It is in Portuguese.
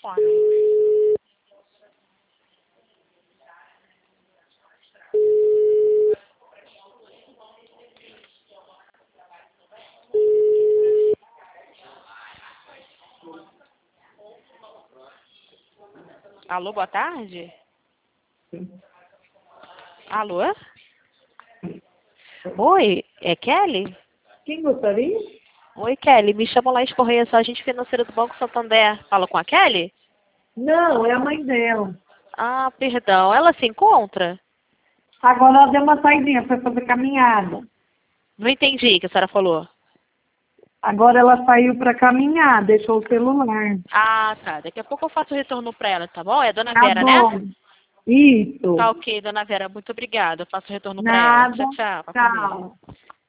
telefone. Alô, boa tarde? Alô? Oi, é Kelly? Quem gostaria? Oi, Kelly, me chamo Laís Correia, sou agente financeira do Banco Santander. Fala com a Kelly? Não, é a mãe dela. Ah, perdão, ela se encontra? Agora ela deu uma saidinha, foi fazer caminhada. Não entendi o que a senhora falou. Agora ela saiu para caminhar, deixou o celular. Ah, tá. Daqui a pouco eu faço o retorno pra ela, tá bom? É a dona Tá Vera, né? bom. Isso. Tá ok, dona Vera, muito obrigada. Eu faço o retorno pra ela. Nada. Tchau, tchau. Fica com Deus. Tchau.